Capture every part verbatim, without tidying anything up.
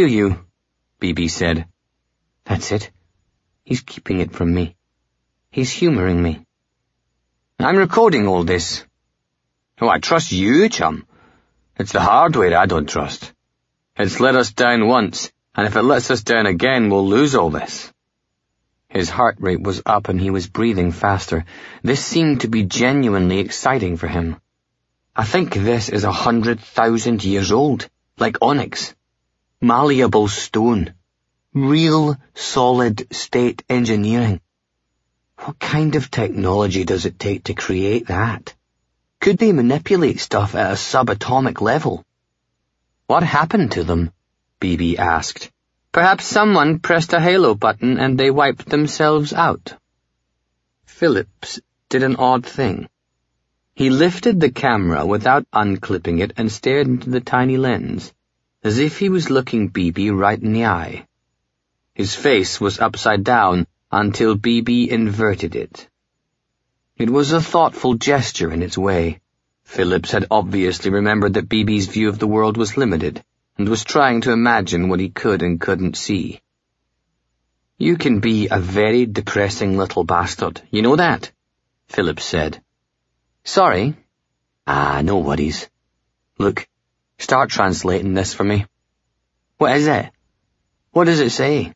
do you? B B said. That's it. He's keeping it from me. He's humoring me. I'm recording all this. Oh, I trust you, chum. It's the hardware I don't trust. It's let us down once, and if it lets us down again, we'll lose all this. His heart rate was up and he was breathing faster. This seemed to be genuinely exciting for him. I think this is a hundred thousand years old, like onyx. Malleable stone. Real solid-state engineering. What kind of technology does it take to create that? Could they manipulate stuff at a subatomic level? What happened to them? B B asked. Perhaps someone pressed a halo button and they wiped themselves out. Phillips did an odd thing. He lifted the camera without unclipping it and stared into the tiny lens, as if he was looking B B right in the eye. His face was upside down until B B inverted it. It was a thoughtful gesture in its way. Phillips had obviously remembered that B B's view of the world was limited, and was trying to imagine what he could and couldn't see. You can be a very depressing little bastard, you know that? Phillips said. Sorry? Ah, no worries. Look, start translating this for me. What is it? What does it say?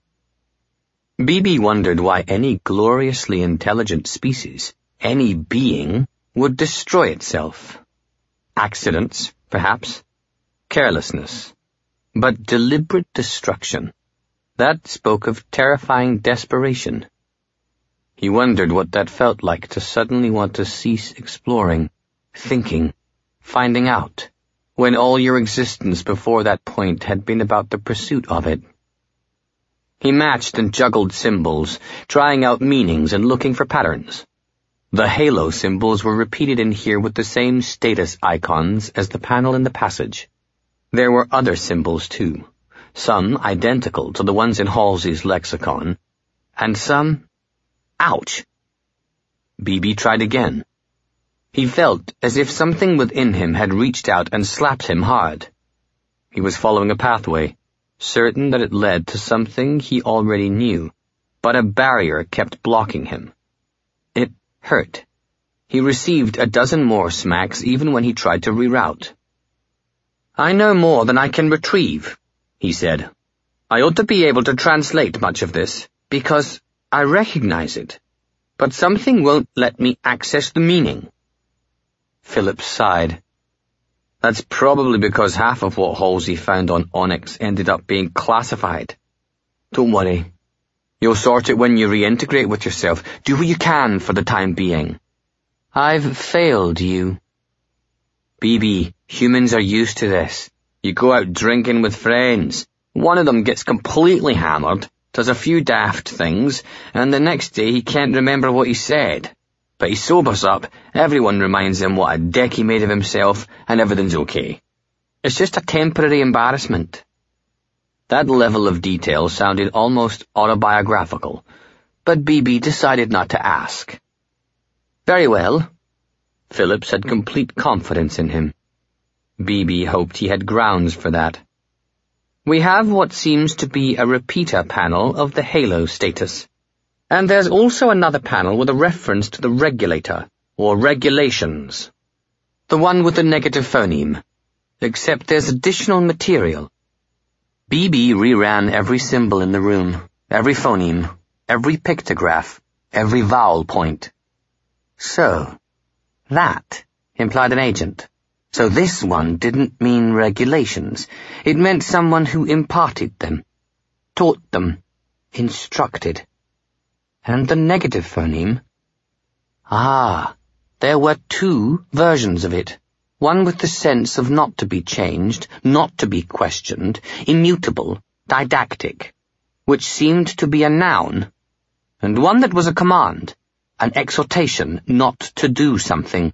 B B wondered why any gloriously intelligent species, any being, would destroy itself. Accidents, perhaps. Carelessness. But deliberate destruction. That spoke of terrifying desperation. He wondered what that felt like to suddenly want to cease exploring, thinking, finding out, when all your existence before that point had been about the pursuit of it. He matched and juggled symbols, trying out meanings and looking for patterns. The halo symbols were repeated in here with the same status icons as the panel in the passage. There were other symbols, too, some identical to the ones in Halsey's lexicon, and some... Ouch! B B tried again. He felt as if something within him had reached out and slapped him hard. He was following a pathway, certain that it led to something he already knew, but a barrier kept blocking him. It hurt. He received a dozen more smacks even when he tried to reroute. I know more than I can retrieve, he said. I ought to be able to translate much of this, because I recognize it, but something won't let me access the meaning. Phillips sighed. That's probably because half of what Halsey found on Onyx ended up being classified. Don't worry. You'll sort it when you reintegrate with yourself. Do what you can for the time being. I've failed you. B B, humans are used to this. You go out drinking with friends. One of them gets completely hammered, does a few daft things, and the next day he can't remember what he said. But he sobers up, everyone reminds him what a dick he made of himself, and everything's okay. It's just a temporary embarrassment. That level of detail sounded almost autobiographical, but B B decided not to ask. Very well. Phillips had complete confidence in him. B B hoped he had grounds for that. We have what seems to be a repeater panel of the halo status. And there's also another panel with a reference to the regulator, or regulations. The one with the negative phoneme. Except there's additional material. B B reran every symbol in the room, every phoneme, every pictograph, every vowel point. So, that implied an agent. So this one didn't mean regulations. It meant someone who imparted them, taught them, instructed. And the negative phoneme? Ah, there were two versions of it. One with the sense of not to be changed, not to be questioned, immutable, didactic, which seemed to be a noun, and one that was a command, an exhortation not to do something.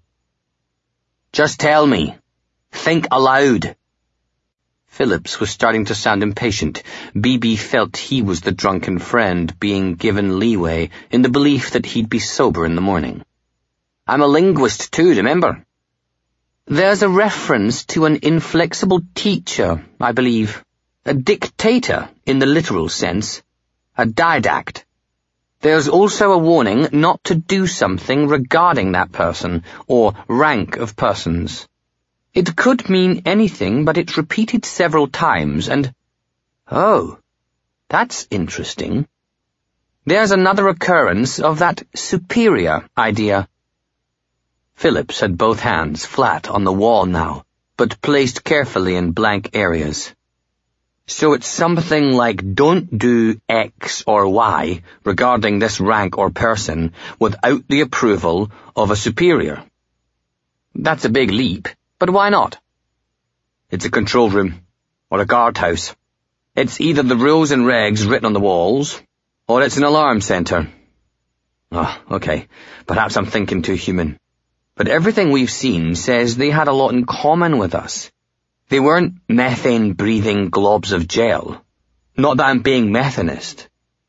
Just tell me. Think aloud. Phillips was starting to sound impatient. B B felt he was the drunken friend being given leeway in the belief that he'd be sober in the morning. I'm a linguist too, remember? There's a reference to an inflexible teacher, I believe, a dictator in the literal sense, a didact. There's also a warning not to do something regarding that person, or rank of persons. It could mean anything, but it's repeated several times, and... Oh, that's interesting. There's another occurrence of that superior idea. Phillips had both hands flat on the wall now, but placed carefully in blank areas. So it's something like don't do X or Y regarding this rank or person without the approval of a superior. That's a big leap, but why not? It's a control room, or a guardhouse. It's either the rules and regs written on the walls, or it's an alarm center. Oh, okay, perhaps I'm thinking too human. But everything we've seen says they had a lot in common with us. They weren't methane-breathing globs of gel. Not that I'm being methanist.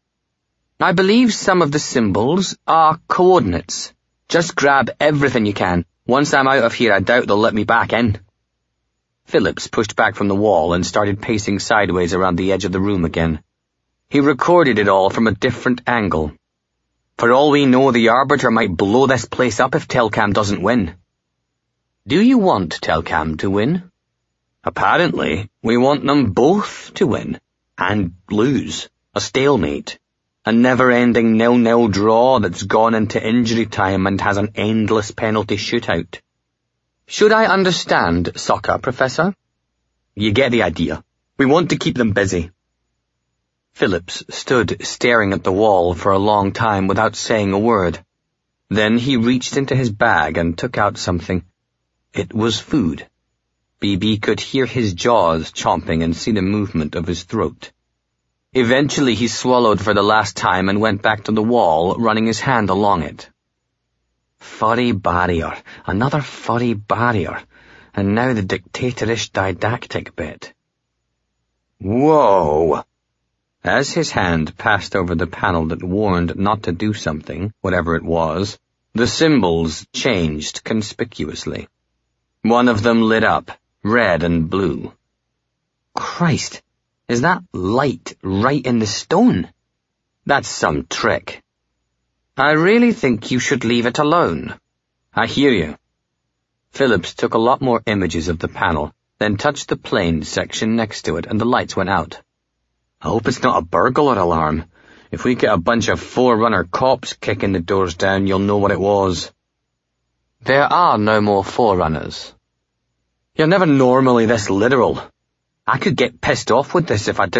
I believe some of the symbols are coordinates. Just grab everything you can. Once I'm out of here, I doubt they'll let me back in. Phillips pushed back from the wall and started pacing sideways around the edge of the room again. He recorded it all from a different angle. For all we know, the Arbiter might blow this place up if Telcam doesn't win. Do you want Telcam to win? Apparently, we want them both to win, and lose, a stalemate, a never-ending nil-nil draw that's gone into injury time and has an endless penalty shootout. Should I understand soccer, Professor? You get the idea. We want to keep them busy. Phillips stood staring at the wall for a long time without saying a word. Then he reached into his bag and took out something. It was food. B B could hear his jaws chomping and see the movement of his throat. Eventually he swallowed for the last time and went back to the wall, running his hand along it. Furry barrier, another furry barrier, and now the dictatorish didactic bit. Whoa! As his hand passed over the panel that warned not to do something, whatever it was, the symbols changed conspicuously. One of them lit up, red and blue. Christ, is that light right in the stone? That's some trick. I really think you should leave it alone. I hear you. Phillips took a lot more images of the panel, then touched the plane section next to it, and the lights went out. I hope it's not a burglar alarm. If we get a bunch of Forerunner cops kicking the doors down, you'll know what it was. There are no more Forerunners. You're never normally this literal. I could get pissed off with this if I didn't